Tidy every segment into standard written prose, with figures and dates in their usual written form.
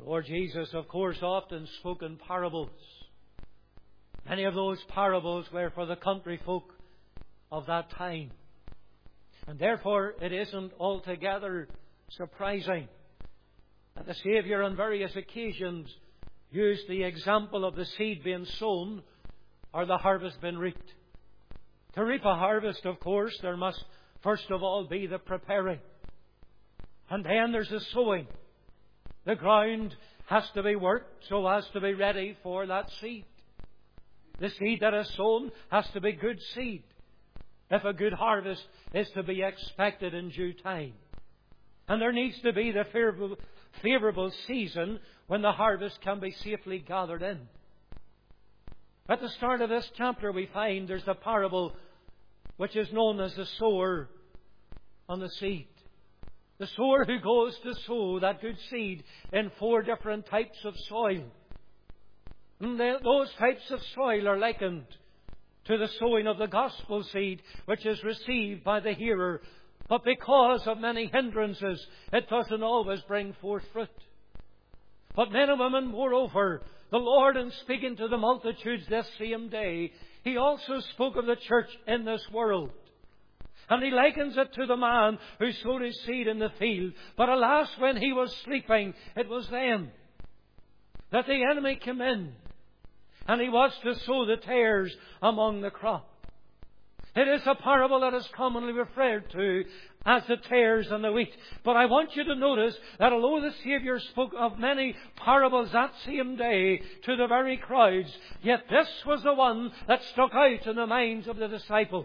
Lord Jesus, of course, often spoke in parables. Many of those parables were for the country folk of that time. And therefore, it isn't altogether surprising that the Saviour on various occasions used the example of the seed being sown or the harvest being reaped. To reap a harvest, of course, there must first of all be the preparing. And then there's the sowing. The ground has to be worked so as to be ready for that seed. The seed that is sown has to be good seed, if a good harvest is to be expected in due time. And there needs to be the favourable season when the harvest can be safely gathered in. At the start of this chapter we find there's the parable which is known as the sower on the seed. The sower who goes to sow that good seed in 4 different types of soil. And those types of soil are likened to the sowing of the gospel seed, which is received by the hearer. But because of many hindrances, it doesn't always bring forth fruit. But men and women, moreover, the Lord, in speaking to the multitudes this same day, He also spoke of the church in this world. And He likens it to the man who sowed his seed in the field. But alas, when he was sleeping, it was then that the enemy came in, and he was to sow the tares among the crop. It is a parable that is commonly referred to as the tares and the wheat. But I want you to notice that although the Saviour spoke of many parables that same day to the very crowds, yet this was the one that stuck out in the minds of the disciples.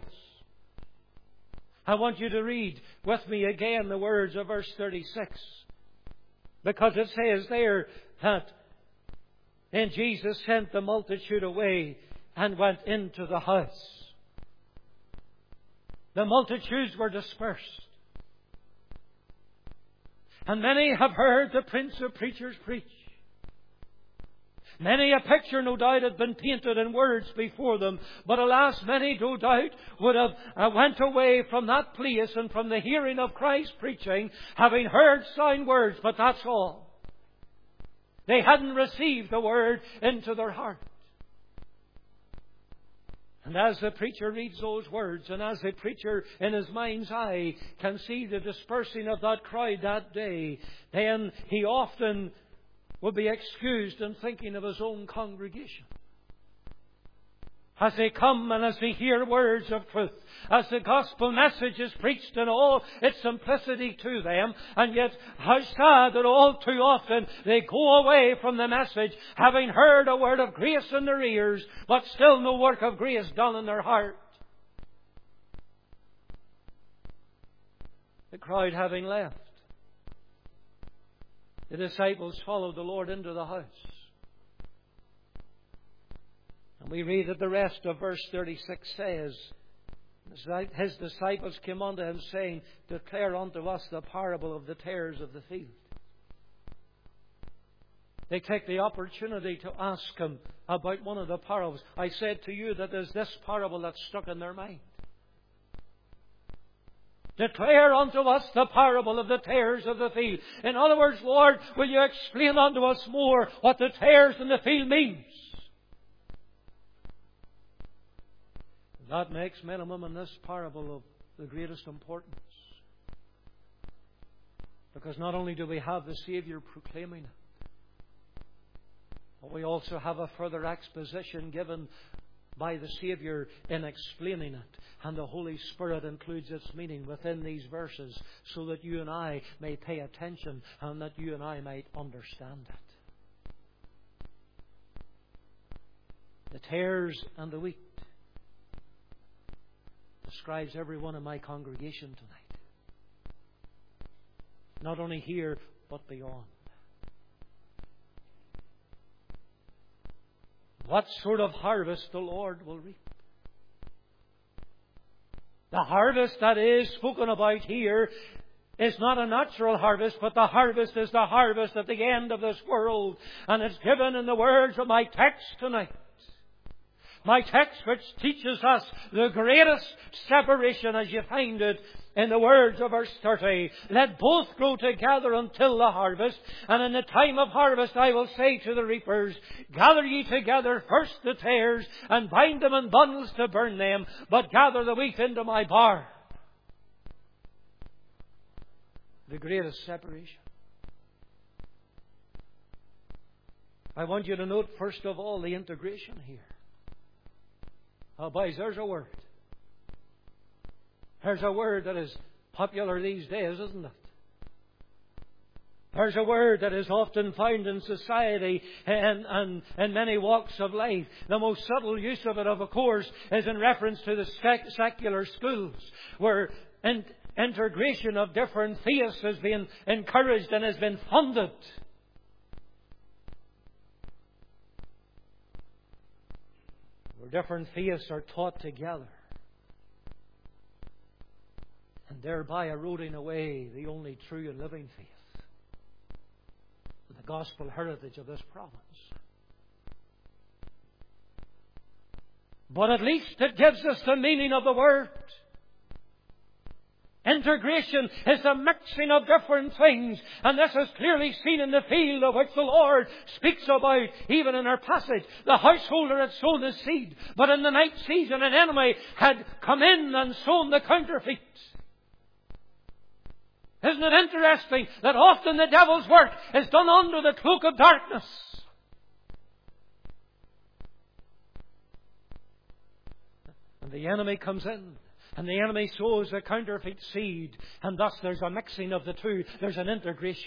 I want you to read with me again the words of verse 36. Because it says there that then Jesus sent the multitude away and went into the house. The multitudes were dispersed. And many have heard the Prince of Preachers preach. Many a picture, no doubt, had been painted in words before them. But alas, many, no doubt, would have went away from that place and from the hearing of Christ preaching, having heard sound words, but that's all. They hadn't received the word into their heart. And as the preacher reads those words, and as the preacher in his mind's eye can see the dispersing of that crowd that day, then he often will be excused in thinking of his own congregation. As they come and as they hear words of truth, as the gospel message is preached in all its simplicity to them, and yet how sad that all too often they go away from the message having heard a word of grace in their ears, but still no work of grace done in their heart. The crowd having left, the disciples followed the Lord into the house. And we read that the rest of verse 36 says, His disciples came unto Him, saying, Declare unto us the parable of the tares of the field. They take the opportunity to ask Him about one of the parables. I said to you that there's this parable that's stuck in their mind. Declare unto us the parable of the tares of the field. In other words, Lord, will you explain unto us more what the tares in the field means? That makes men and women this parable of the greatest importance. Because not only do we have the Saviour proclaiming it, but we also have a further exposition given by the Saviour in explaining it. And the Holy Spirit includes its meaning within these verses so that you and I may pay attention and that you and I might understand it. The tares and the wheat describes everyone in my congregation tonight. Not only here, but beyond. What sort of harvest the Lord will reap? The harvest that is spoken about here is not a natural harvest, but the harvest is the harvest at the end of this world. And it's given in the words of my text tonight. My text, which teaches us the greatest separation as you find it in the words of verse 30. Let both grow together until the harvest. And in the time of harvest I will say to the reapers, gather ye together first the tares, and bind them in bundles to burn them, but gather the wheat into my barn. The greatest separation. I want you to note first of all the integration here. Oh, boys, there's a word. There's a word that is popular these days, isn't it? There's a word that is often found in society and in many walks of life. The most subtle use of it, of course, is in reference to the secular schools, where integration of different faiths has been encouraged and has been funded. Where different faiths are taught together, and thereby eroding away the only true and living faith, the gospel heritage of this province. But at least it gives us the meaning of the word. Integration is the mixing of different things, and this is clearly seen in the field of which the Lord speaks about, even in our passage. The householder had sown his seed, but in the night season an enemy had come in and sown the counterfeit. Isn't it interesting that often the devil's work is done under the cloak of darkness? And the enemy comes in, and the enemy sows a counterfeit seed, and thus there's a mixing of the two. There's an integration.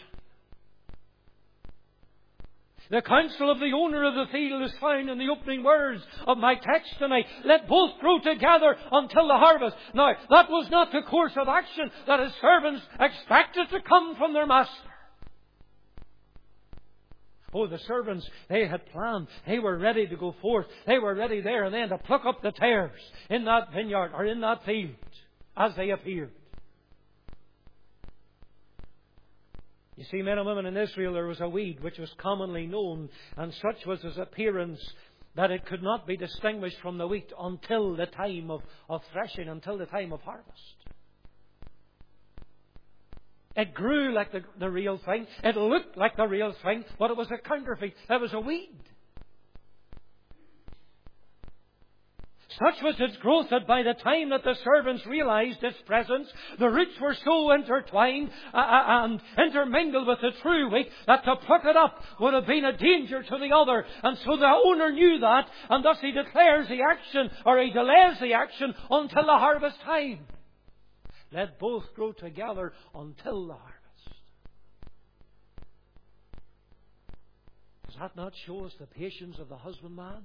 The counsel of the owner of the field is found in the opening words of my text tonight. Let both grow together until the harvest. Now, that was not the course of action that his servants expected to come from their master. Oh, the servants, they had planned. They were ready to go forth. They were ready there and then to pluck up the tares in that vineyard or in that field as they appeared. You see, men and women, in Israel there was a weed which was commonly known, and such was its appearance that it could not be distinguished from the wheat until the time of threshing, until the time of harvest. It grew like the real thing. It looked like the real thing, but it was a counterfeit. It was a weed. Such was its growth that by the time that the servants realized its presence, the roots were so intertwined and intermingled with the true wheat that to pluck it up would have been a danger to the other. And so the owner knew that, and thus he declares the action, or he delays the action until the harvest time. Let both grow together until the harvest. Does that not show us the patience of the husbandman?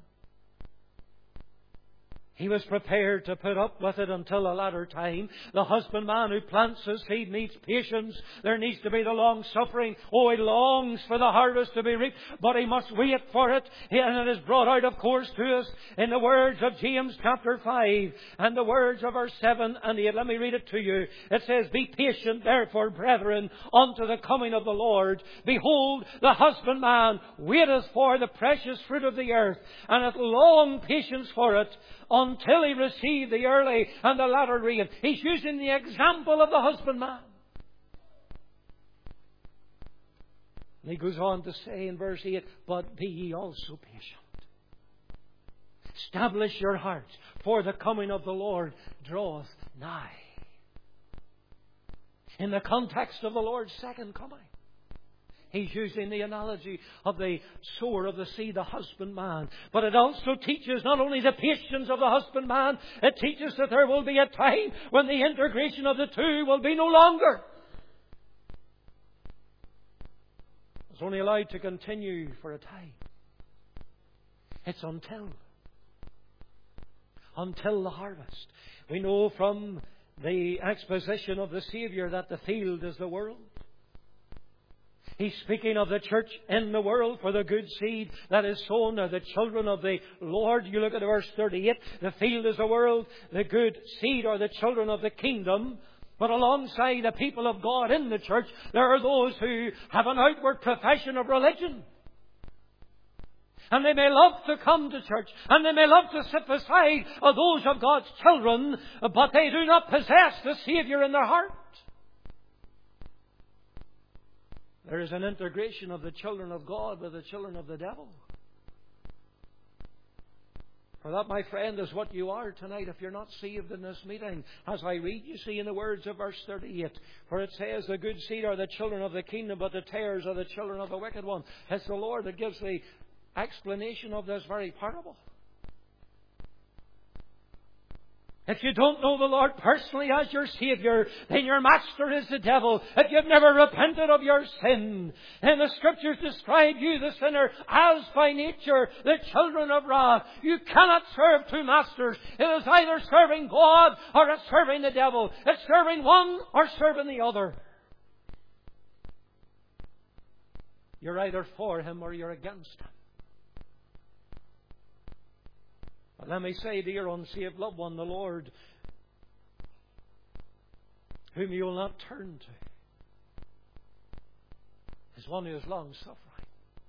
He was prepared to put up with it until a latter time. The husbandman who plants his seed needs patience. There needs to be the long suffering. Oh, he longs for the harvest to be reaped, but he must wait for it. And it is brought out, of course, to us in the words of James chapter 5 and the words of verse 7 and 8. Let me read it to you. It says, Be patient, therefore, brethren, unto the coming of the Lord. Behold, the husbandman waiteth for the precious fruit of the earth, and hath long patience for it, until he receive the early and the latter rain. He's using the example of the husbandman. And he goes on to say in verse 8, But be ye also patient. Establish your hearts, for the coming of the Lord draweth nigh. In the context of the Lord's second coming, he's using the analogy of the sower of the seed, the husbandman. But it also teaches not only the patience of the husbandman, it teaches that there will be a time when the integration of the two will be no longer. It's only allowed to continue for a time. It's until the harvest. We know from the exposition of the Saviour that the field is the world. He's speaking of the church in the world, for the good seed that is sown are the children of the Lord. You look at verse 38. The field is the world. The good seed are the children of the kingdom. But alongside the people of God in the church, there are those who have an outward profession of religion. And they may love to come to church. And they may love to sit beside those of God's children. But they do not possess the Saviour in their heart. There is an integration of the children of God with the children of the devil. For that, my friend, is what you are tonight if you're not saved in this meeting. As I read, you see in the words of verse 38, for it says, the good seed are the children of the kingdom, but the tares are the children of the wicked one. It's the Lord that gives the explanation of this very parable. If you don't know the Lord personally as your Saviour, then your master is the devil. If you've never repented of your sin, then the Scriptures describe you, the sinner, as by nature the children of wrath. You cannot serve two masters. It is either serving God or it's serving the devil. It's serving one or serving the other. You're either for him or you're against him. But let me say, dear unsaved loved one, the Lord, whom you will not turn to, is one who is long-suffering.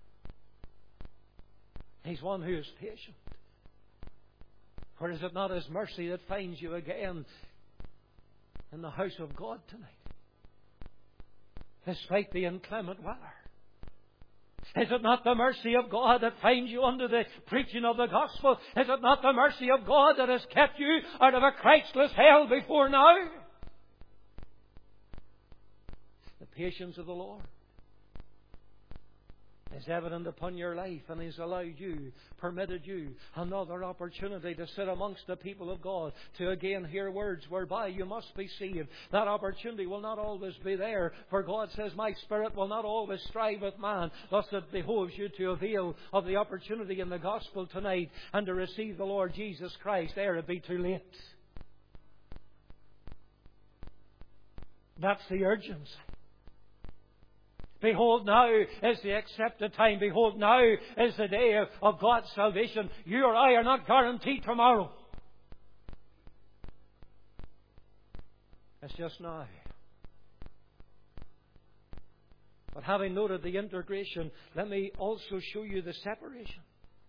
He's one who is patient. For is it not His mercy that finds you again in the house of God tonight, despite the inclement weather? Is it not the mercy of God that finds you under the preaching of the gospel? Is it not the mercy of God that has kept you out of a Christless hell before now? The patience of the Lord is evident upon your life, and He's allowed you, permitted you, another opportunity to sit amongst the people of God, to again hear words whereby you must be saved. That opportunity will not always be there, for God says, my Spirit will not always strive with man. Thus it behoves you to avail of the opportunity in the gospel tonight and to receive the Lord Jesus Christ ere it be too late. That's the urgency. Behold, now is the accepted time. Behold, now is the day of God's salvation. You or I are not guaranteed tomorrow. It's just now. But having noted the integration, let me also show you the separation.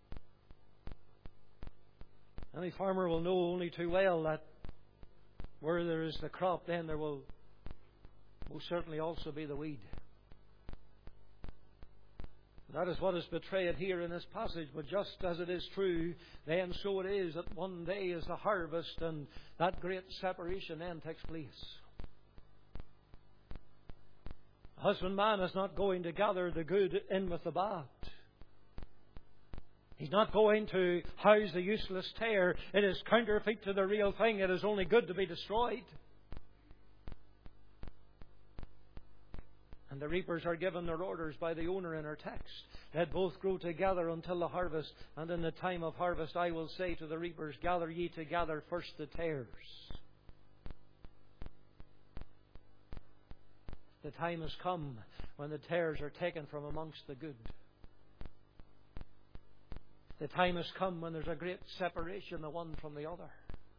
Any farmer will know only too well that where there is the crop, then there will most certainly also be the weed. That is what is betrayed here in this passage. But just as it is true, then so it is that one day is the harvest, and that great separation then takes place. The husbandman is not going to gather the good in with the bad. He's not going to house the useless tare. It is counterfeit to the real thing. It is only good to be destroyed. And the reapers are given their orders by the owner in our text. Let both grow together until the harvest. And in the time of harvest I will say to the reapers, gather ye together first the tares. The time has come when the tares are taken from amongst the good. The time has come when there's a great separation, the one from the other.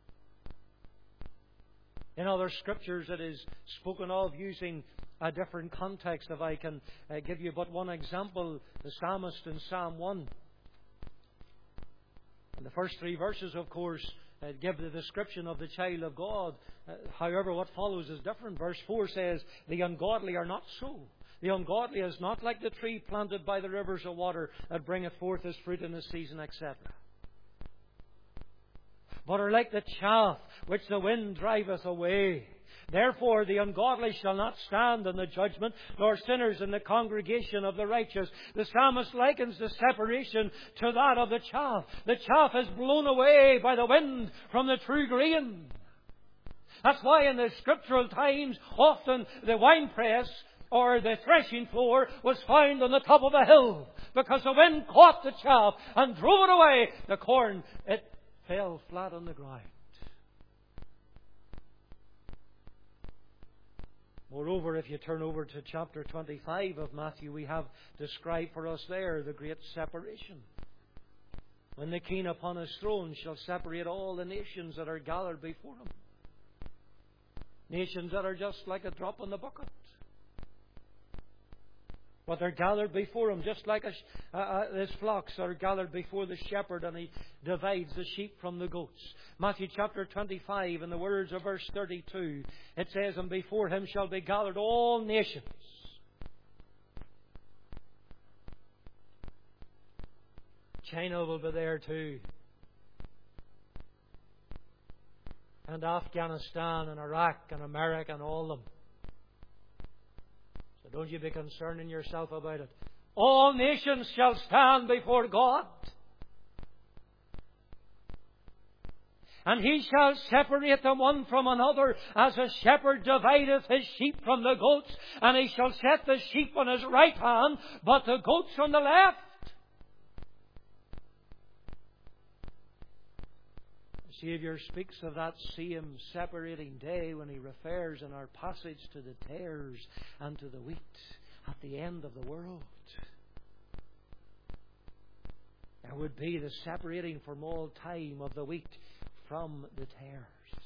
In other scriptures it is spoken of using a different context. If I can give you but one example, the psalmist in Psalm 1. And the first three verses, of course, give the description of the child of God. However, what follows is different. Verse 4 says, the ungodly are not so. The ungodly is not like the tree planted by the rivers of water that bringeth forth his fruit in his season, etc. But are like the chaff which the wind driveth away. Therefore the ungodly shall not stand in the judgment, nor sinners in the congregation of the righteous. The psalmist likens the separation to that of the chaff. The chaff is blown away by the wind from the true grain. That's why in the scriptural times often the winepress or the threshing floor was found on the top of a hill, because the wind caught the chaff and drove it away. The corn, it fell flat on the ground. Moreover, if you turn over to chapter 25 of Matthew, we have described for us there the great separation. When the King upon his throne shall separate all the nations that are gathered before him. Nations that are just like a drop in the bucket. But they're gathered before Him, just like His flocks are gathered before the shepherd, and He divides the sheep from the goats. Matthew chapter 25, in the words of verse 32, it says, "And before Him shall be gathered all nations." China will be there too. And Afghanistan and Iraq and America and all of them. So don't you be concerning yourself about it. All nations shall stand before God. And He shall separate them one from another, as a shepherd divideth his sheep from the goats. And He shall set the sheep on His right hand, but the goats on the left. The Saviour speaks of that same separating day when He refers in our passage to the tares and to the wheat at the end of the world. There would be the separating from all time of the wheat from the tares.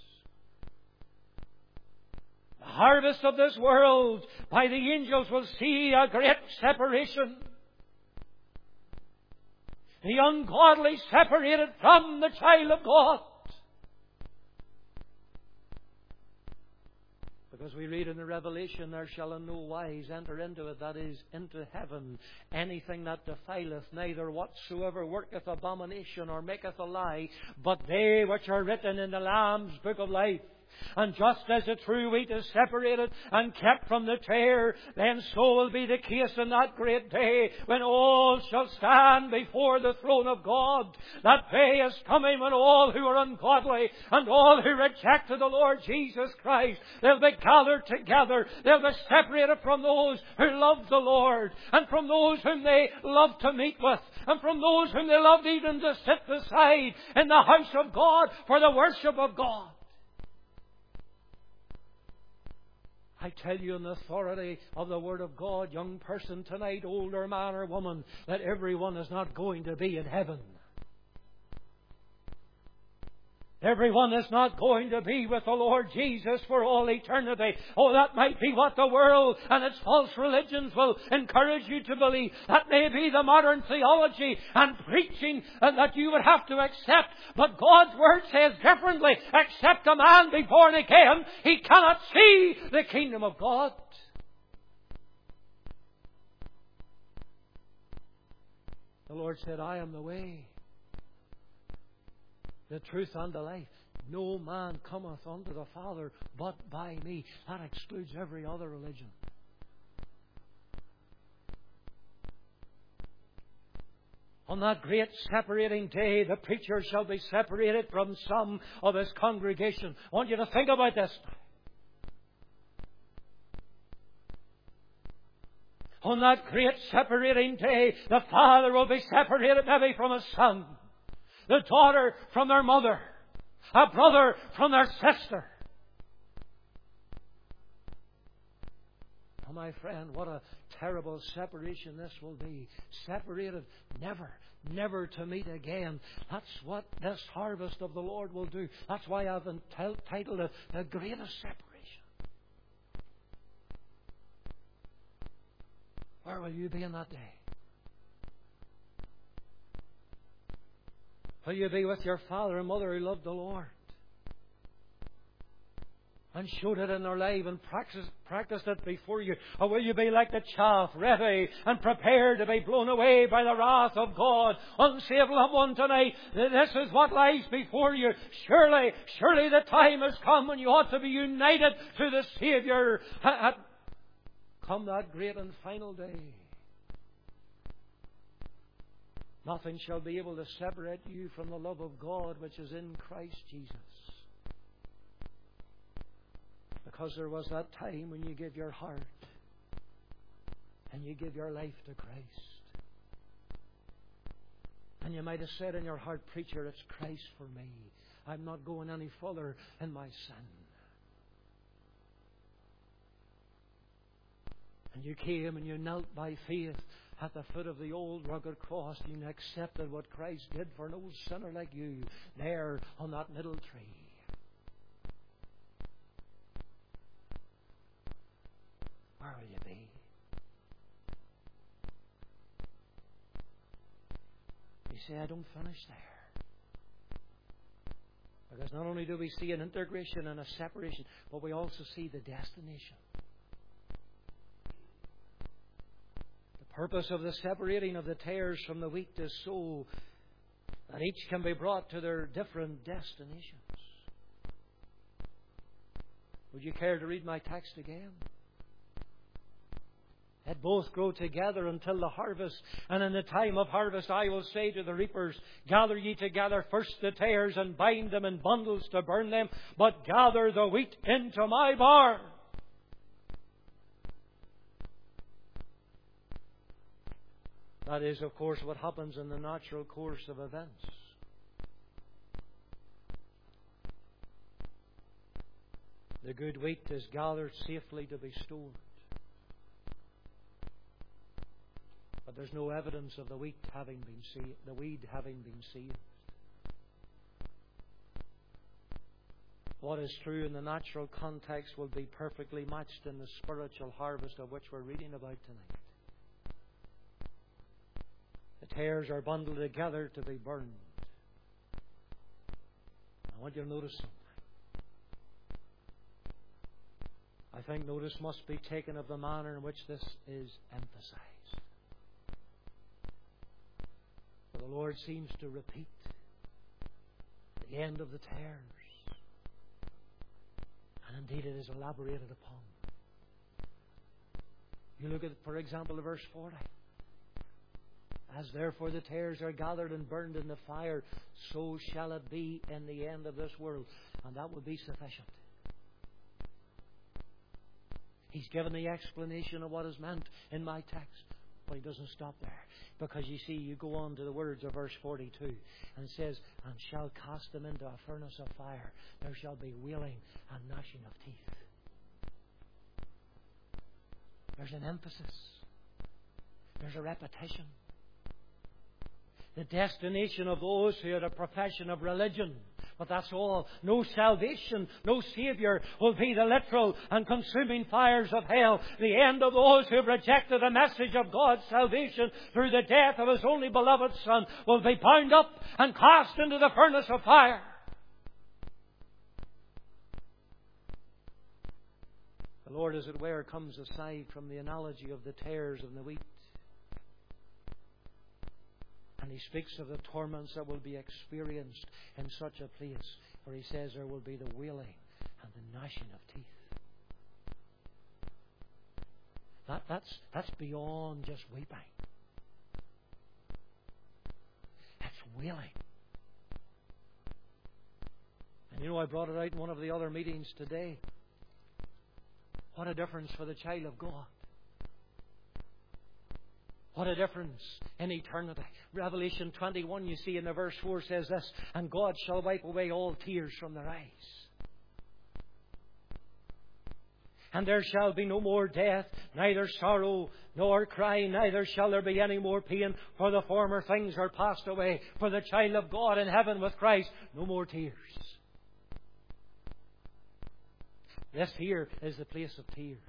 The harvest of this world by the angels will see a great separation. The ungodly separated from the child of God. Because we read in the Revelation, "There shall in no wise enter into it," that is, into heaven, "anything that defileth, neither whatsoever worketh abomination or maketh a lie, but they which are written in the Lamb's book of life." And just as the true wheat is separated and kept from the tare, then so will be the case in that great day when all shall stand before the throne of God. That day is coming when all who are ungodly and all who rejected the Lord Jesus Christ, they'll be gathered together. They'll be separated from those who love the Lord, and from those whom they love to meet with, and from those whom they loved even to sit beside in the house of God for the worship of God. I tell you in the authority of the Word of God, young person tonight, older man or woman, that everyone is not going to be in heaven. Everyone is not going to be with the Lord Jesus for all eternity. Oh, that might be what the world and its false religions will encourage you to believe. That may be the modern theology and preaching that you would have to accept. But God's Word says differently. Except a man be born again, he cannot see the kingdom of God. The Lord said, "I am the way, the truth and the life. No man cometh unto the Father but by me." That excludes every other religion. On that great separating day, the preacher shall be separated from some of his congregation. I want you to think about this. On that great separating day, the father will be separated maybe from his son, the daughter from their mother, a brother from their sister. Oh, my friend, what a terrible separation this will be. Separated, never to meet again. That's what this harvest of the Lord will do. That's why I've entitled it "The Greatest Separation." Where will you be in that day? Will you be with your father and mother who loved the Lord and showed it in their life and practiced it before you? Or will you be like the chaff, ready and prepared to be blown away by the wrath of God? Unsaved loved one tonight, this is what lies before you. Surely the time has come when you ought to be united to the Saviour. Come that great and final day. Nothing shall be able to separate you from the love of God which is in Christ Jesus. Because there was that time when you give your heart and you give your life to Christ. And you might have said in your heart, "Preacher, it's Christ for me. I'm not going any further in my sin." And you came and you knelt by faith at the foot of the old rugged cross, and you accepted what Christ did for an old sinner like you there on that middle tree. Where will you be? You say, I don't finish there. Because not only do we see an integration and a separation, but we also see the destination. The purpose of the separating of the tares from the wheat is so that each can be brought to their different destinations. Would you care to read my text again? Let both grow together until the harvest. And in the time of harvest I will say to the reapers, gather ye together first the tares and bind them in bundles to burn them, but gather the wheat into my barn. That is, of course, what happens in the natural course of events. The good wheat is gathered safely to be stored. But there's no evidence of the wheat having been saved, the weed having been saved. What is true in the natural context will be perfectly matched in the spiritual harvest of which we're reading about tonight. The tares are bundled together to be burned. I want you to notice something. I think notice must be taken of the manner in which this is emphasized. For the Lord seems to repeat the end of the tares. And indeed it is elaborated upon. You look at, for example, verse 40. As therefore the tares are gathered and burned in the fire, so shall it be in the end of this world. And that will be sufficient. He's given the explanation of what is meant in my text. But he doesn't stop there. Because you see, you go on to the words of verse 42. And it says, and shall cast them into a furnace of fire. There shall be wailing and gnashing of teeth. There's an emphasis. There's a repetition. The destination of those who had a profession of religion. But that's all. No salvation, no Saviour will be the literal and consuming fires of hell. The end of those who have rejected the message of God's salvation through the death of His only beloved Son will be bound up and cast into the furnace of fire. The Lord, as it were, comes aside from the analogy of the tares and the wheat. And He speaks of the torments that will be experienced in such a place, where He says there will be the wailing and the gnashing of teeth. That's beyond just weeping. It's wailing. And you know, I brought it out in one of the other meetings today. What a difference for the child of God. What a difference in eternity. Revelation 21, you see in the verse 4 says this, and God shall wipe away all tears from their eyes. And there shall be no more death, neither sorrow nor crying, neither shall there be any more pain, for the former things are passed away. For the child of God in heaven with Christ, no more tears. This here is the place of tears.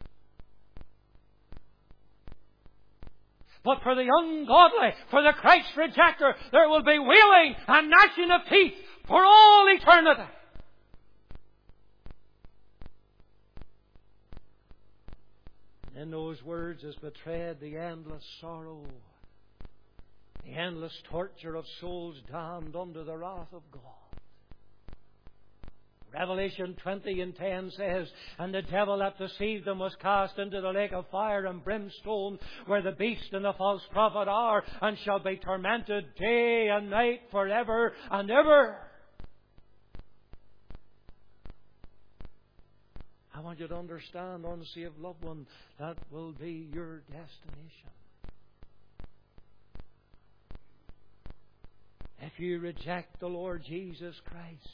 But for the ungodly, for the Christ rejecter, there will be wailing and gnashing of teeth for all eternity. And in those words is betrayed the endless sorrow, the endless torture of souls damned under the wrath of God. Revelation 20:10 says, and the devil that deceived them was cast into the lake of fire and brimstone, where the beast and the false prophet are, and shall be tormented day and night forever and ever. I want you to understand, unsaved loved one, that will be your destination. If you reject the Lord Jesus Christ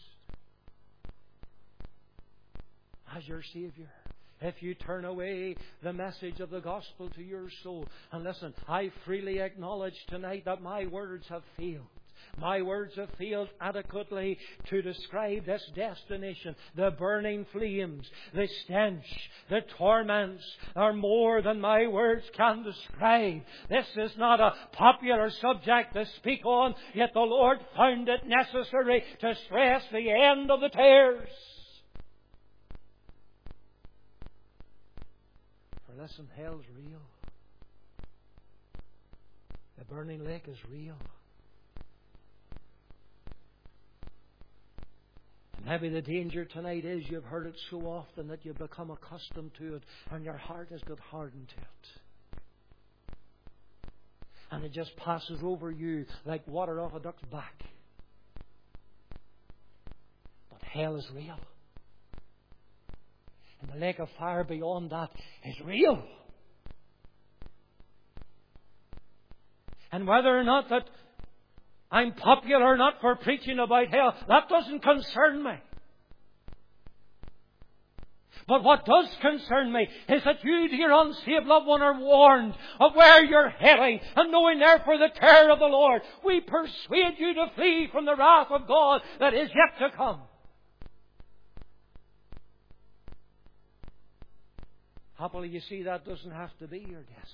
as your Saviour, if you turn away the message of the gospel to your soul. And listen, I freely acknowledge tonight that my words have failed. My words have failed adequately to describe this destination. The burning flames, the stench, the torments are more than my words can describe. This is not a popular subject to speak on, yet the Lord found it necessary to stress the end of the tears. For listen, hell's real. The burning lake is real. Maybe the danger tonight is you've heard it so often that you've become accustomed to it and your heart has got hardened to it. And it just passes over you like water off a duck's back. But hell is real. And the lake of fire beyond that is real. And whether or not that I'm popular or not for preaching about hell, that doesn't concern me. But what does concern me is that you, dear unsaved loved one, are warned of where you're heading, and knowing therefore the terror of the Lord, we persuade you to flee from the wrath of God that is yet to come. Happily, you see, that doesn't have to be your destination.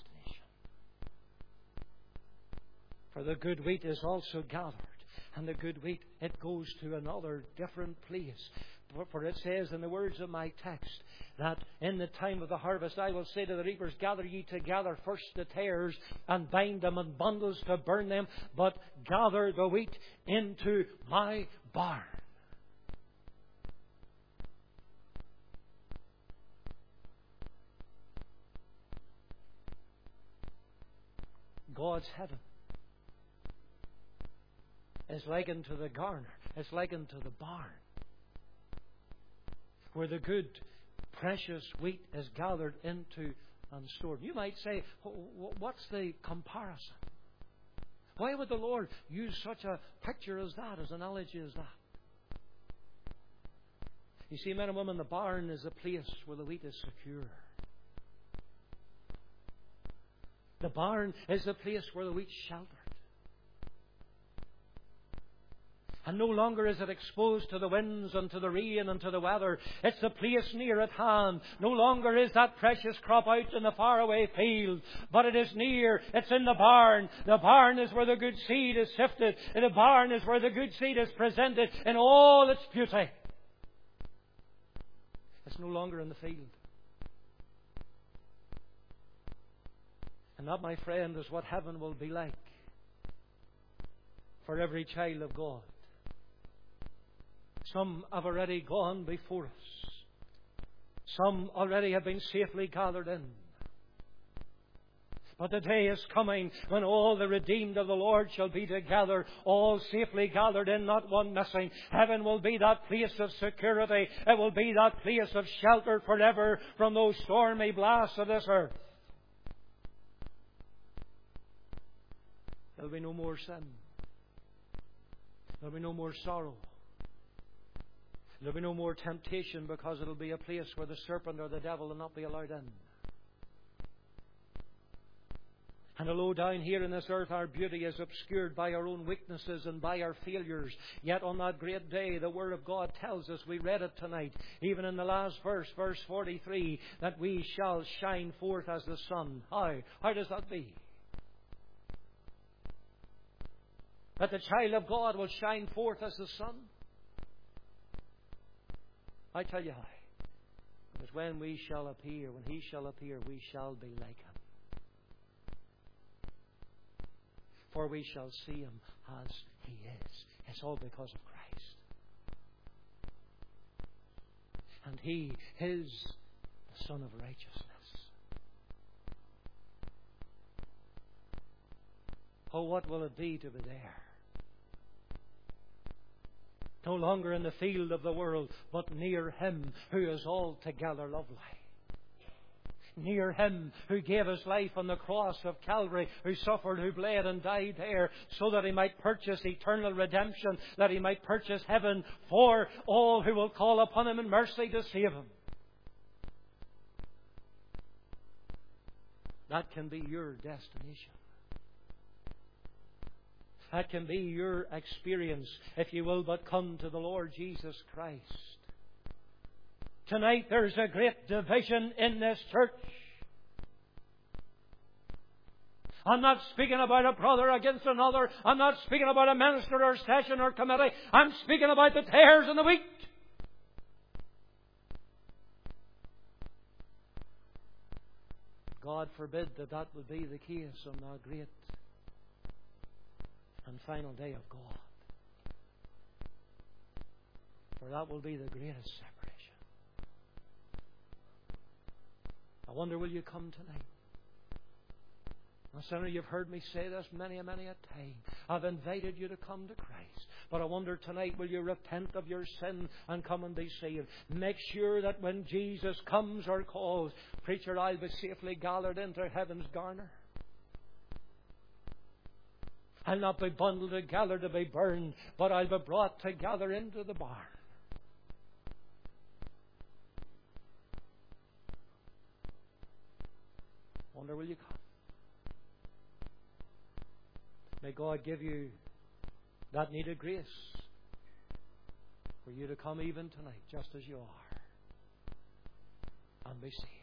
For the good wheat is also gathered, and the good wheat, it goes to another different place. For it says in the words of my text that in the time of the harvest I will say to the reapers, gather ye together first the tares and bind them in bundles to burn them, but gather the wheat into my barn. God's heaven is likened to the garner. It's likened to the barn, where the good, precious wheat is gathered into and stored. You might say, what's the comparison? Why would the Lord use such a picture as that, as an analogy as that? You see, men and women, the barn is a place where the wheat is secure. The barn is a place where the wheat's sheltered. And no longer is it exposed to the winds and to the rain and to the weather. It's the place near at hand. No longer is that precious crop out in the faraway field, but it is near. It's in the barn. The barn is where the good seed is sifted. And the barn is where the good seed is presented in all its beauty. It's no longer in the field. And that, my friend, is what heaven will be like for every child of God. Some have already gone before us. Some already have been safely gathered in. But the day is coming when all the redeemed of the Lord shall be together, all safely gathered in, not one missing. Heaven will be that place of security. It will be that place of shelter forever from those stormy blasts of this earth. There will be no more sin. There will be no more sorrow. There will be no more temptation, because it will be a place where the serpent or the devil will not be allowed in. And although down here in this earth our beauty is obscured by our own weaknesses and by our failures, yet on that great day the Word of God tells us, we read it tonight, even in the last verse, verse 43, that we shall shine forth as the sun. How does that be? That the child of God will shine forth as the sun? I tell you how. Because when we shall appear, when He shall appear, we shall be like Him. For we shall see Him as He is. It's all because of Christ. And He is the Son of righteousness. Oh, what will it be to be there? No longer in the field of the world, but near Him who is altogether lovely. Near Him who gave His life on the cross of Calvary, who suffered, who bled and died there, so that He might purchase eternal redemption, that He might purchase heaven for all who will call upon Him in mercy to save Him. That can be your destination. That can be your experience if you will but come to the Lord Jesus Christ. Tonight there's a great division in this church. I'm not speaking about a brother against another. I'm not speaking about a minister or session or committee. I'm speaking about the tares and the wheat. God forbid that would be the case on the great and final day of God. For that will be the greatest separation. I wonder, will you come tonight? Now, sinner, you've heard me say this many a time. I've invited you to come to Christ. But I wonder tonight, will you repent of your sin and come and be saved? Make sure that when Jesus comes or calls, preacher, I'll be safely gathered into heaven's garner. I'll not be bundled together to be burned, but I'll be brought together into the barn. Wonder, will you come? May God give you that needed grace for you to come even tonight, just as you are, and be saved.